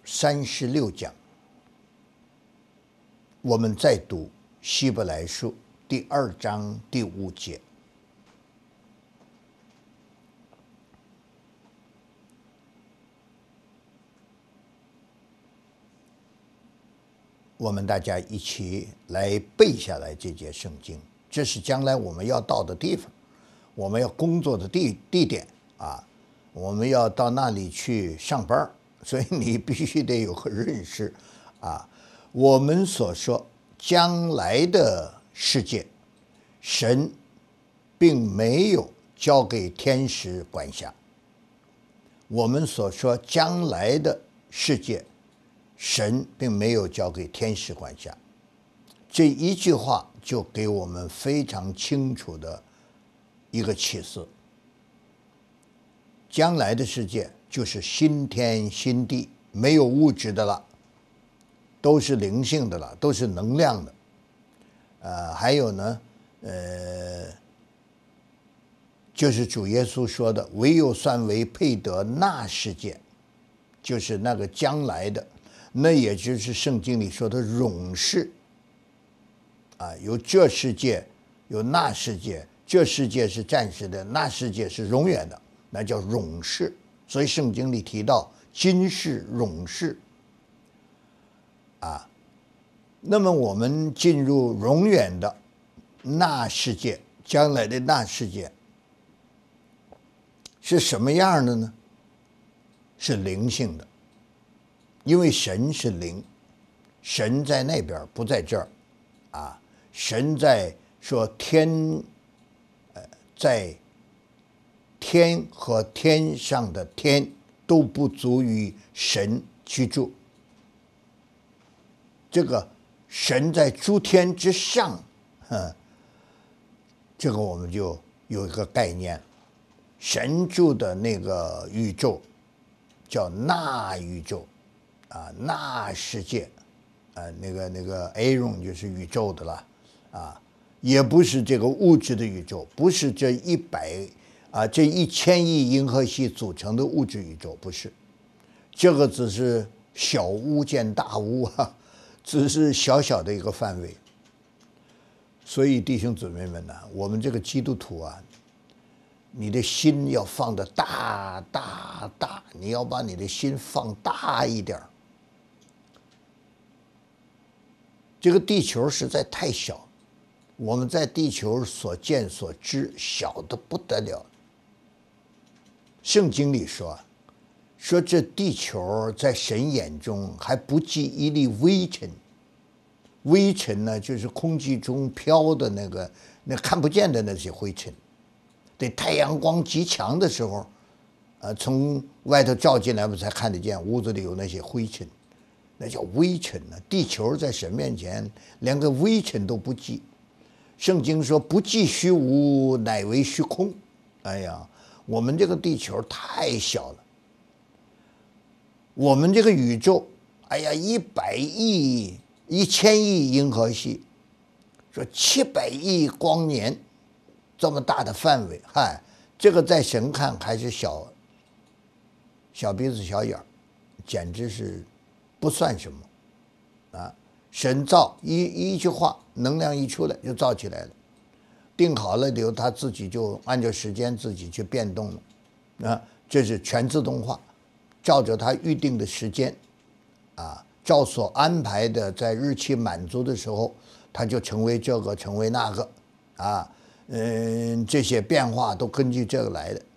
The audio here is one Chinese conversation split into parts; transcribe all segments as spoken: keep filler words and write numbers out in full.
三十六讲，我们再读希伯来书第二章第五节。我们大家一起来背下来这节圣经，这是将来我们要到的地方，我们要工作的地地点啊，我们要到那里去上班，所以你必须得有个认识啊。我们所说将来的世界，神并没有交给天使管辖。我们所说将来的世界，神并没有交给天使管辖。这一句话就给我们非常清楚的一个启示。将来的世界就是新天新地，没有物质的了，都是灵性的了，都是能量的。呃，还有呢，呃，就是主耶稣说的，唯有算为配得那世界，就是那个将来的，那也就是圣经里说的永世。啊，有这世界，有那世界，这世界是暂时的，那世界是永远的，那叫永世。所以圣经里提到今世永世。啊，那么我们进入永远的那世界，将来的那世界是什么样的呢？是灵性的，因为神是灵，神在那边不在这儿啊。神在说天，呃，在天和天上的天都不足以神居住。这个神在诸天之上，嗯，这个我们就有一个概念，神住的那个宇宙叫那宇宙，啊，那世界，啊，那个那个 Aaron 就是宇宙的了。啊，也不是这个物质的宇宙，不是这一百啊这一千亿银河系组成的物质宇宙，不是，这个只是小巫见大巫啊，只是小小的一个范围。所以弟兄姊妹们呢、啊，我们这个基督徒啊，你的心要放得大大大，你要把你的心放大一点。这个地球实在太小。我们在地球所见所知小得不得了。圣经里说，说这地球在神眼中还不及一粒微尘。微尘呢，就是空气中飘的那个那看不见的那些灰尘。对，太阳光极强的时候，呃，从外头照进来，我们才看得见屋子里有那些灰尘，那叫微尘呢。地球在神面前连个微尘都不及。圣经说不计虚无，乃为虚空。哎呀，我们这个地球太小了。我们这个宇宙，哎呀，一百亿、一千亿银河系，说七百亿光年，这么大的范围，嗨，这个在神看还是小，小鼻子小眼儿，简直是不算什么啊。神造一一句话，能量一出来就造起来了，定好了以后，它自己就按照时间自己去变动了，啊，这是全自动化，照着它预定的时间，啊，照所安排的，在日期满足的时候，它就成为这个，成为那个，啊，嗯，这些变化都根据这个来的。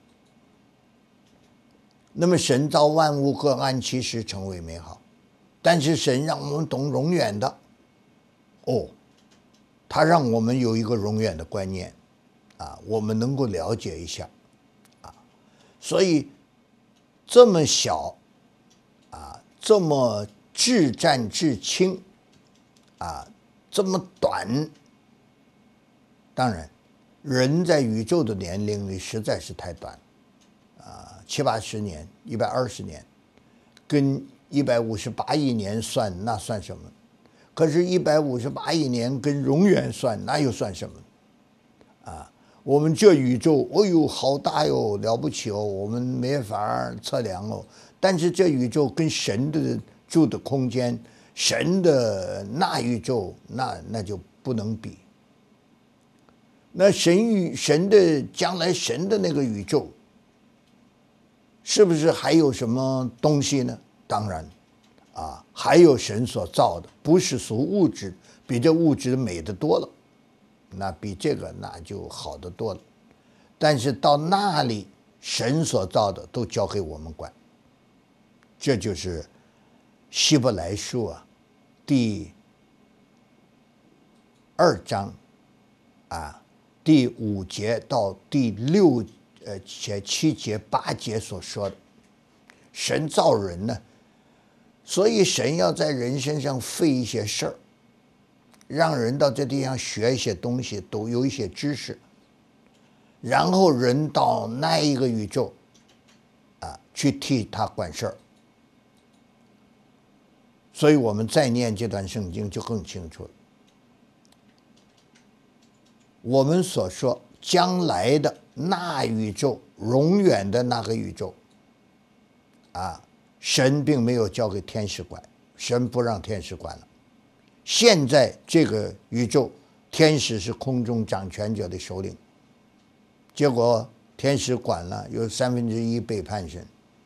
那么神造万物各按其时成为美好。但是神让我们懂永远的，哦，他让我们有一个永远的观念，啊，我们能够了解一下，啊，所以这么小，啊，这么至暂至轻，啊，这么短，当然，人在宇宙的年龄里实在是太短，啊，七八十年，一百二十年，跟一百五十八亿年算那算什么？可是，一百五十八亿年跟永远算那又算什么？啊，我们这宇宙，哦呦，好大哟，了不起哦，我们没法测量哦。但是这宇宙跟神的住的空间，神的那宇宙，那那就不能比。那神与神的将来神的那个宇宙，是不是还有什么东西呢？当然，啊，还有神所造的，不是属物质，比这物质美得多了，那比这个那就好得多了。但是到那里，神所造的都交给我们管。这就是希伯来书啊，第二章啊，第五节到第六呃节七节八节所说的。神造人呢，所以神要在人身上费一些事儿，让人到这地方学一些东西，都有一些知识，然后人到那一个宇宙啊去替他管事儿。所以我们再念这段圣经就更清楚了。我们所说将来的那宇宙，永远的那个宇宙啊，神并没有交给天使管，神不让天使管了。现在这个宇宙，天使是空中掌权者的首领，结果天使管了，有三分之一背叛神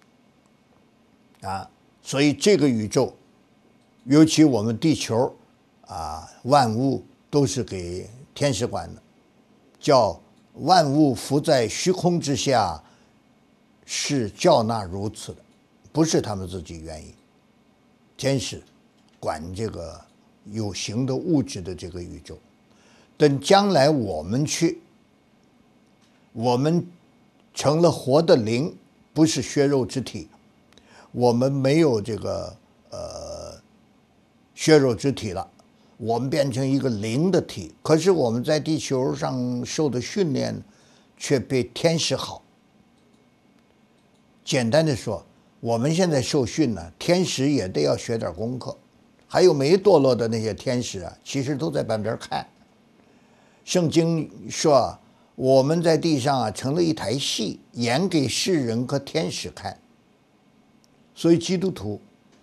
啊，所以这个宇宙，尤其我们地球啊，万物都是给天使管的，叫万物伏在虚空之下，是叫那如此的，不是他们自己愿意。天使管这个有形的物质的这个宇宙，等将来我们去，我们成了活的灵，不是血肉之体，我们没有这个呃血肉之体了，我们变成一个灵的体。可是我们在地球上受的训练，却比天使好。简单的说，我们现在受训呢，天使也得要学点功课。还有没堕落的那些天使啊，其实都在旁边看。圣经说，我们在地上啊，成了一台戏，演给世人和天使看。所以基督徒，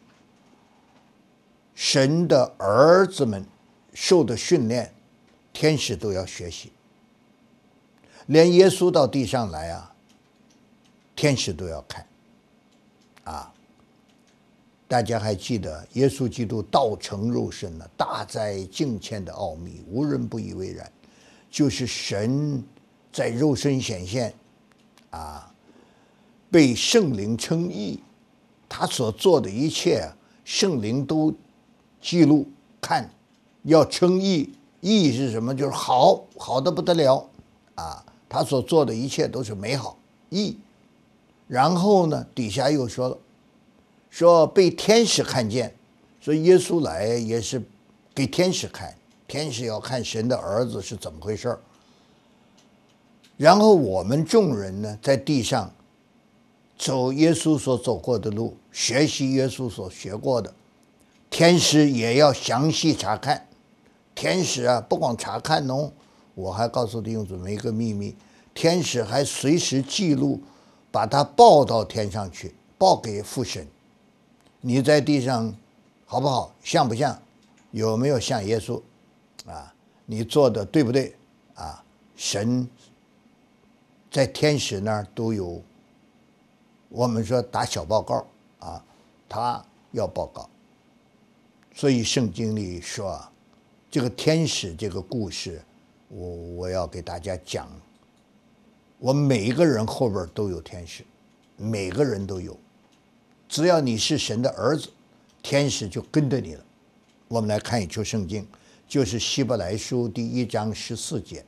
神的儿子们受的训练，天使都要学习。连耶稣到地上来啊，天使都要看啊。大家还记得耶稣基督道成肉身呢，大在敬虔的奥秘，无人不以为然。就是神在肉身显现啊，被圣灵称义，他所做的一切，圣灵都记录看，要称义。义是什么？就是好，好的不得了啊！他所做的一切都是美好义。然后呢，底下又说了，说被天使看见，所以耶稣来也是给天使看，天使要看神的儿子是怎么回事。然后我们众人呢，在地上走耶稣所走过的路，学习耶稣所学过的，天使也要详细查看。天使啊，不光查看哦，我还告诉弟兄姊妹一个秘密，天使还随时记录，把它报到天上去，报给父神。你在地上好不好？像不像？有没有像耶稣？啊，你做的对不对？啊，神在天使那儿都有，我们说打小报告啊，他要报告。所以圣经里说啊，这个天使这个故事，我我要给大家讲。我们每一个人后边都有天使，每个人都有。只要你是神的儿子，天使就跟着你了。我们来看一处圣经，就是希伯来书第一章十四节。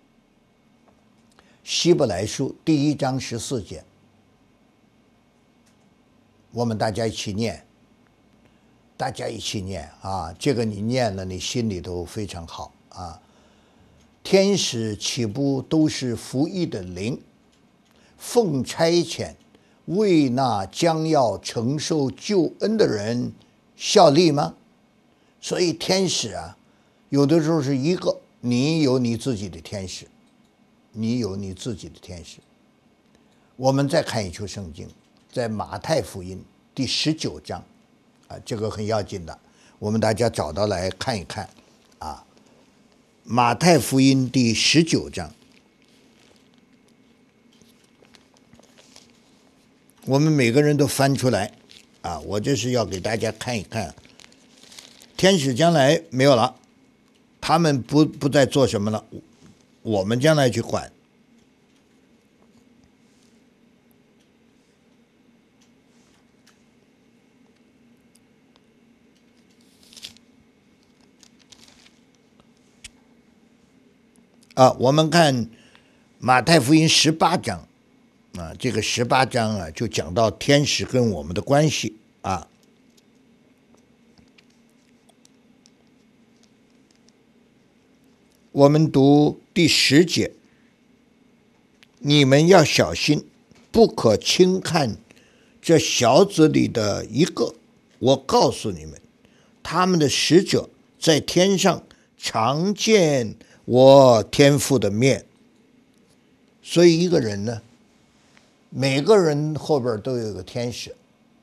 希伯来书第一章十四节，我们大家一起念，大家一起念啊！这个你念了，你心里头非常好啊。天使岂不都是服役的灵，奉差遣，为那将要承受救恩的人效力吗？所以天使啊，有的时候是一个，你有你自己的天使，你有你自己的天使。我们再看一处圣经，在马太福音第十九章啊，这个很要紧的，我们大家找到来看一看啊。马太福音第十九章，我们每个人都翻出来啊，我这是要给大家看一看，天使将来没有了，他们不不再做什么了，我们将来去管。啊，我们看马太福音十八章，啊，这个十八章啊，就讲到天使跟我们的关系啊。我们读第十节，你们要小心，不可轻看这小子里的一个。我告诉你们，他们的使者在天上常见我天父的面。所以一个人呢，每个人后边都有一个天使。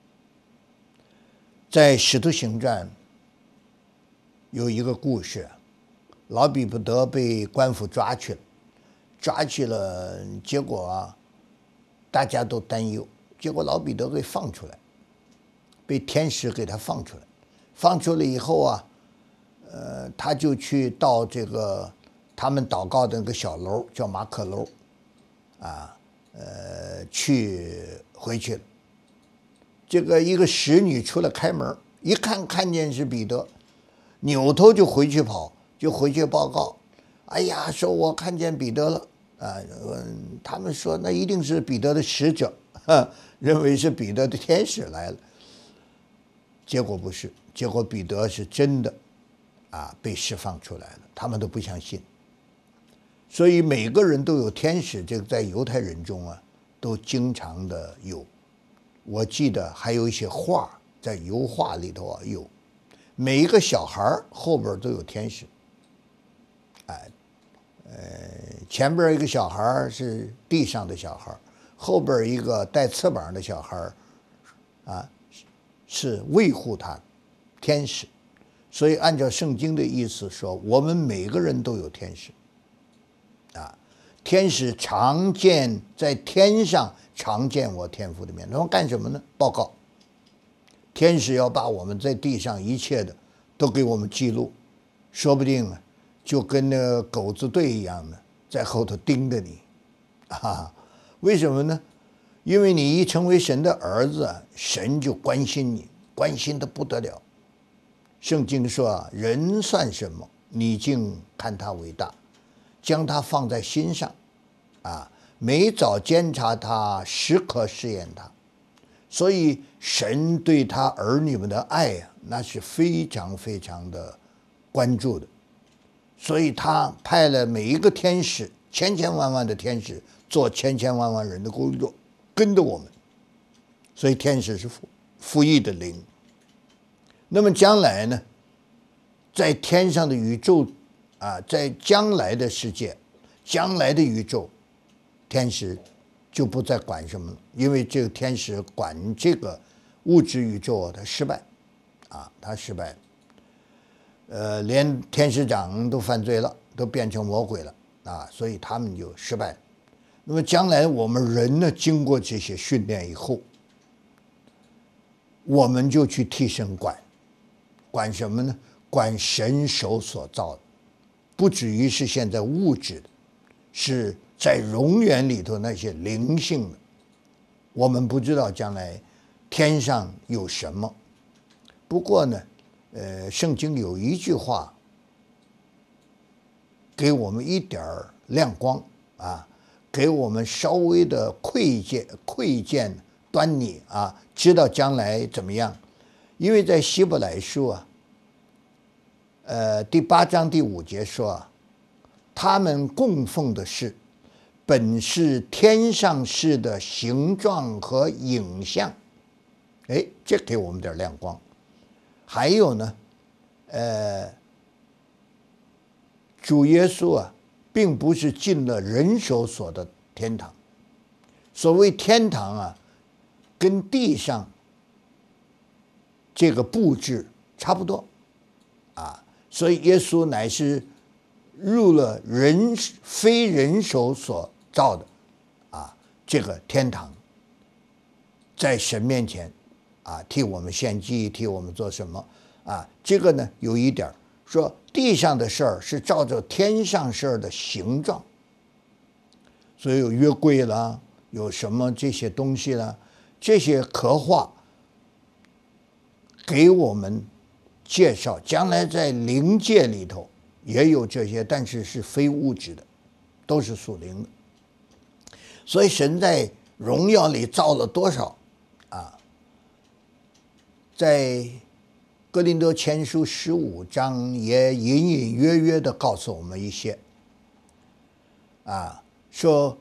在使徒行传有一个故事，老彼得被官府抓去了，抓去了，结果啊，大家都担忧，结果老彼得给放出来，被天使给他放出来，放出来以后啊，呃，他就去到这个他们祷告的那个小楼，叫马可楼，啊，呃，去回去了。这个一个使女出来开门，一看看见是彼得，扭头就回去跑，就回去报告。哎呀，说我看见彼得了啊！嗯，他们说那一定是彼得的使者，认为是彼得的天使来了。结果不是，结果彼得是真的啊被释放出来了，他们都不相信。所以每个人都有天使，这个在犹太人中啊都经常的有。我记得还有一些画在油画里头啊有，每一个小孩后边都有天使。哎，呃，前边一个小孩是地上的小孩，后边一个带翅膀的小孩，啊，是维护他天使。所以按照圣经的意思说，我们每个人都有天使。啊，天使常见在天上常见我天父的面，他们干什么呢？报告。天使要把我们在地上一切的都给我们记录，说不定啊，就跟那个狗子队一样的，在后头盯着你，啊，为什么呢？因为你一成为神的儿子，神就关心你，关心的不得了。圣经说啊，人算什么？你竟看他为大，将他放在心上，啊，每早监察他，时刻试验他。所以神对他儿女们的爱啊，那是非常非常的关注的。所以他派了每一个天使，千千万万的天使，做千千万万人的工作，跟着我们。所以天使是服服役的灵。那么将来呢，在天上的宇宙啊，在将来的世界，将来的宇宙，天使就不再管什么了，因为这个天使管这个物质宇宙，他失败，啊，他失败了，呃，连天使长都犯罪了，都变成魔鬼了，啊，所以他们就失败了。那么将来我们人呢，经过这些训练以后，我们就去替神管，管什么呢？管神手所造的，不至于是现在物质的，是在永远里头那些灵性的。我们不知道将来天上有什么，不过呢，呃，圣经有一句话给我们一点亮光啊，给我们稍微的窥见窥见端倪啊，知道将来怎么样。因为在希伯来书啊，呃，第八章第五节说啊，他们供奉的是本是天上事的形状和影像。哎，这给我们点亮光。还有呢，呃，主耶稣啊，并不是进了人手所的天堂。所谓天堂啊，跟地上这个布置差不多啊，所以耶稣乃是入了人非人手所造的啊这个天堂，在神面前啊替我们献祭，替我们做什么啊？这个呢有一点说，地上的事儿是照着天上事儿的形状，所以有约柜啦，有什么这些东西啦，这些刻画给我们介绍，将来在灵界里头也有这些，但是是非物质的，都是属灵的。所以神在荣耀里造了多少啊？在哥林多前书十五章也隐隐约约的告诉我们一些啊，说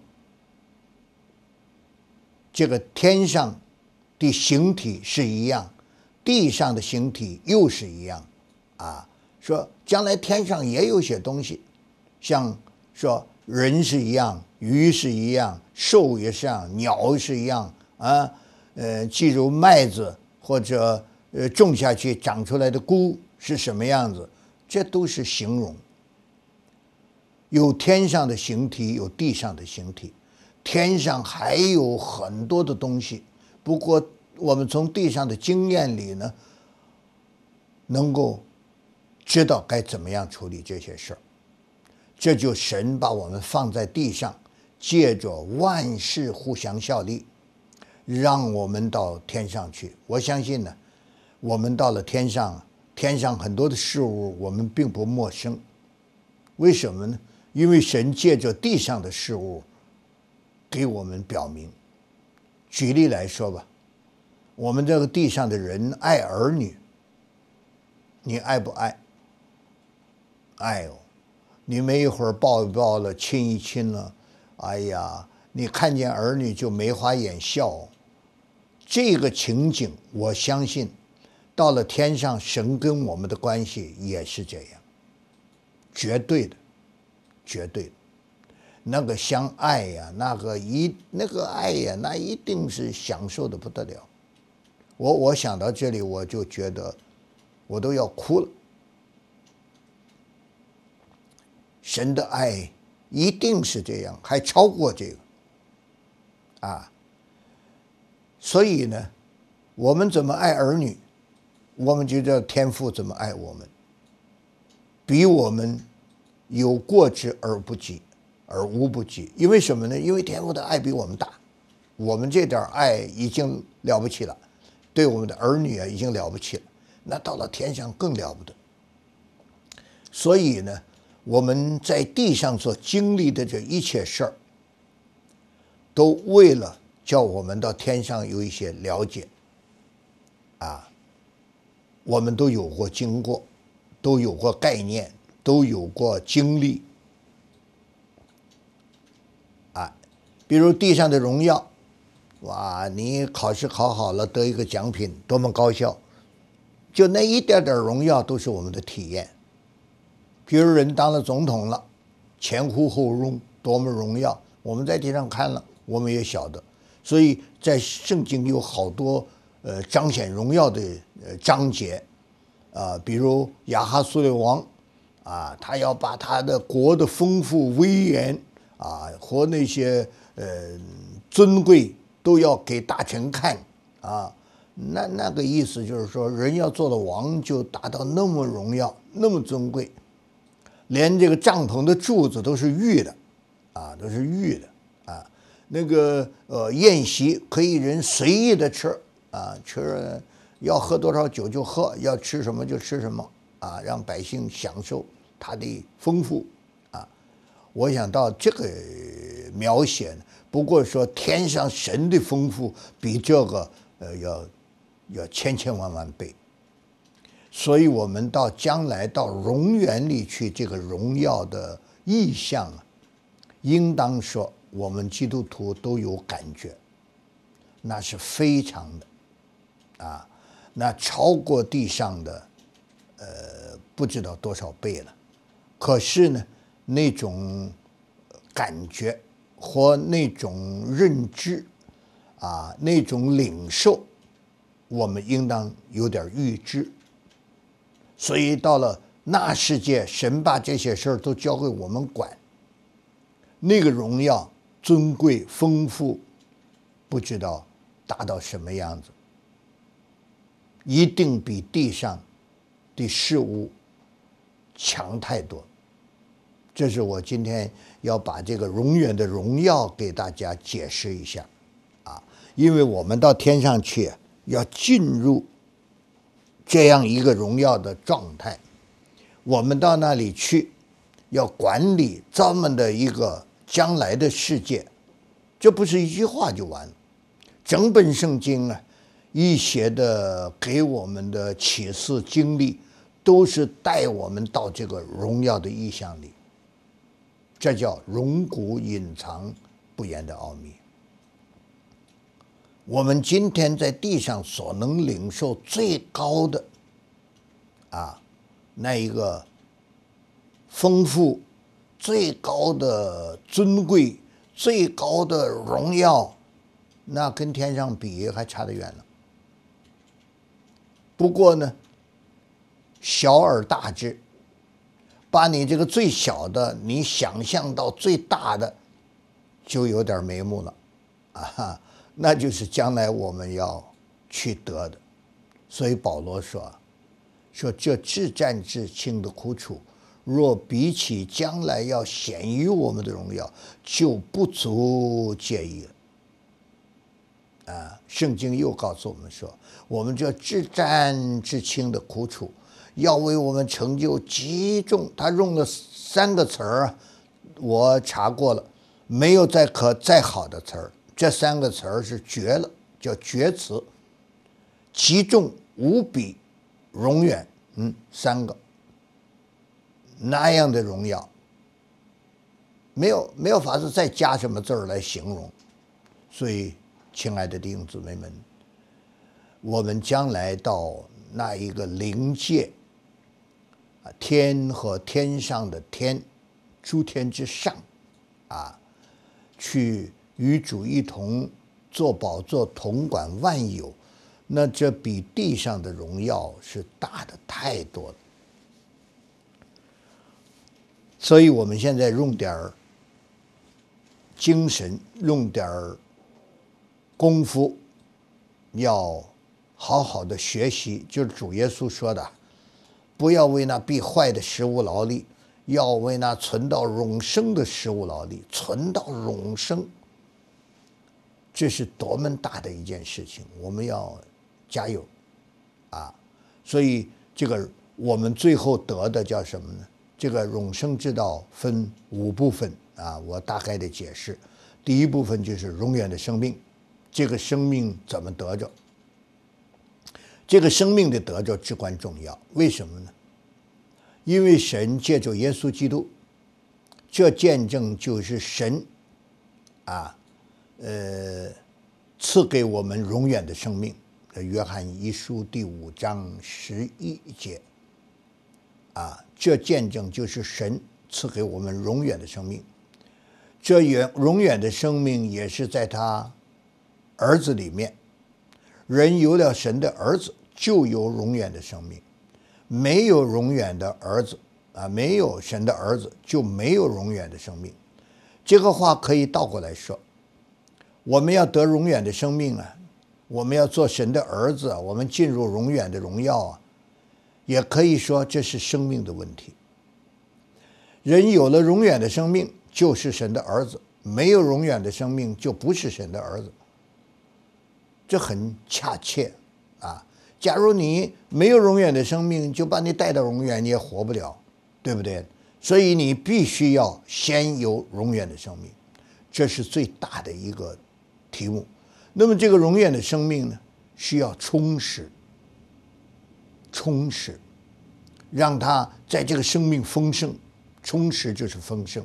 这个天上的形体是一样，地上的形体又是一样啊。说将来天上也有些东西，像说人是一样，鱼是一样，兽也是一样，鸟是一样啊。呃，譬如麦子或者呃种下去长出来的菇是什么样子，这都是形容。有天上的形体，有地上的形体，天上还有很多的东西。不过我们从地上的经验里呢，能够知道该怎么样处理这些事儿。这就神把我们放在地上，借着万事互相效力，让我们到天上去。我相信呢，我们到了天上，天上很多的事物我们并不陌生。为什么呢？因为神借着地上的事物给我们表明。举例来说吧，我们这个地上的人爱儿女，你爱不爱？爱哦，你没一会儿抱一抱了，亲一亲了，哎呀，你看见儿女就眉花眼笑。这个情景，我相信到了天上，神跟我们的关系也是这样，绝对的，绝对的。那个相爱呀，那个一那个爱呀，那一定是享受的不得了。我我想到这里，我就觉得我都要哭了。神的爱一定是这样，还超过这个啊。所以呢，我们怎么爱儿女，我们就知道天父怎么爱我们，比我们有过之而不及，而无不及。因为什么呢？因为天父的爱比我们大，我们这点爱已经了不起了，对我们的儿女啊已经了不起了，那到了天上更了不得。所以呢，我们在地上所经历的这一切事儿，都为了叫我们到天上有一些了解啊，我们都有过经过，都有过概念，都有过经历啊。比如地上的荣耀，哇，你考试考好了得一个奖品，多么高效！就那一点点荣耀都是我们的体验。比如人当了总统了，前呼后拥，多么荣耀！我们在地上看了，我们也晓得。所以在圣经有好多呃彰显荣耀的呃章节啊、呃，比如亚哈苏列王啊，他要把他的国的丰富威严啊和那些呃尊贵都要给大臣看啊。那那个意思就是说，人要做了王，就达到那么荣耀，那么尊贵。连这个帐篷的柱子都是玉的，啊，都是玉的啊。那个呃宴席可以人随意的吃啊，吃要喝多少酒就喝，要吃什么就吃什么啊，让百姓享受它的丰富啊。我想到这个描写呢，不过说天上神的丰富比这个呃要要千千万万倍。所以我们到将来到荣园里去，这个荣耀的意象啊，应当说我们基督徒都有感觉，那是非常的啊，那超过地上的呃不知道多少倍了。可是呢，那种感觉或那种认知啊，那种领受我们应当有点预知。所以到了那世界，神把这些事儿都交给我们管，那个荣耀、尊贵、丰富，不知道达到什么样子，一定比地上的事物强太多。这是我今天要把这个永远的荣耀给大家解释一下啊，因为我们到天上去要进入这样一个荣耀的状态，我们到那里去要管理这么的一个将来的世界，这不是一句话就完了。整本圣经啊，一些的给我们的启示经历，都是带我们到这个荣耀的意象里。这叫荣古隐藏不言的奥秘。我们今天在地上所能领受最高的啊，那一个丰富、最高的尊贵、最高的荣耀，那跟天上比还差得远了。不过呢，小而大之，把你这个最小的你想象到最大的，就有点眉目了啊，那就是将来我们要去得的。所以保罗说说这至战至轻的苦楚，若比起将来要显于我们的荣耀，就不足介意了。啊，圣经又告诉我们说，我们这至战至轻的苦楚，要为我们成就极重。他用了三个词儿，我查过了，没有再可再好的词儿。这三个词儿是绝了，叫绝词。极重、无比、永远，嗯，三个那样的荣耀，没有没有法子再加什么字儿来形容。所以，亲爱的弟兄姊妹们，我们将来到那一个灵界，啊，天和天上的天，诸天之上，啊，去与主一同做宝座，统管万有，那这比地上的荣耀是大的太多了。所以我们现在用点儿精神，用点儿功夫，要好好的学习，就是主耶稣说的，不要为那必坏的食物劳力，要为那存到永生的食物劳力。存到永生，这是多么大的一件事情，我们要加油啊！所以这个我们最后得的叫什么呢？这个永生之道分五部分啊，我大概的解释。第一部分就是永远的生命，这个生命怎么得着？这个生命的得着至关重要，为什么呢？因为神借着耶稣基督，这见证就是神啊，呃，赐给我们永远的生命。约翰一书第五章十一节，啊，这见证就是神赐给我们永远的生命。这远永远的生命也是在他儿子里面。人有了神的儿子，就有永远的生命。没有永远的儿子啊，没有神的儿子，就没有永远的生命。这个话可以倒过来说，我们要得永远的生命啊，我们要做神的儿子，我们进入永远的荣耀啊，也可以说这是生命的问题。人有了永远的生命，就是神的儿子；没有永远的生命，就不是神的儿子。这很恰切啊！假如你没有永远的生命，就把你带到永远，你也活不了，对不对？所以你必须要先有永远的生命，这是最大的一个题目。那么这个永远的生命呢，需要充实，充实，让它在这个生命丰盛。充实就是丰盛。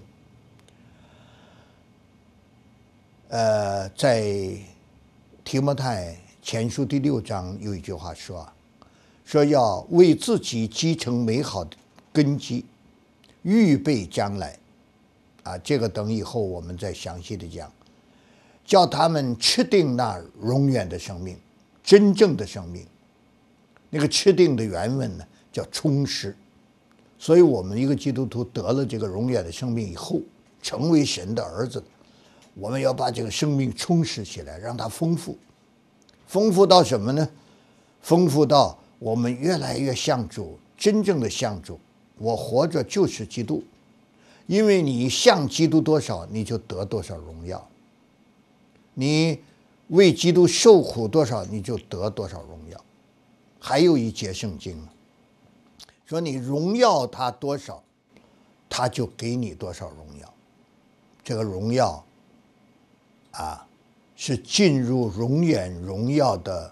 呃，在提摩太前书第六章有一句话说，说要为自己积成美好的根基，预备将来。啊，这个等以后我们再详细的讲，叫他们吃定那永远的生命。 真正的生命。那个吃定的原文呢叫充实。所以我们一个基督徒得了这个永远的生命以后，成为神的儿子，我们要把这个生命充实起来，让它丰富。丰富到什么呢？丰富到我们越来越像主，真正的像主。我活着就是基督，因为你像基督多少，你就得多少荣耀；你为基督受苦多少，你就得多少荣耀。还有一节圣经说，你荣耀他多少，他就给你多少荣耀。这个荣耀啊，是进入永远荣耀的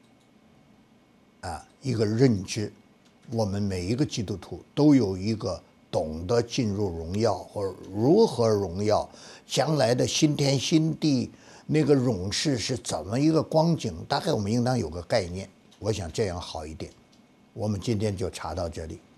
啊一个认知。我们每一个基督徒都有一个懂得进入荣耀，或者如何荣耀，将来的新天新地那个永世是怎么一个光景，大概我们应当有个概念。我想这样好一点。我们今天就查到这里。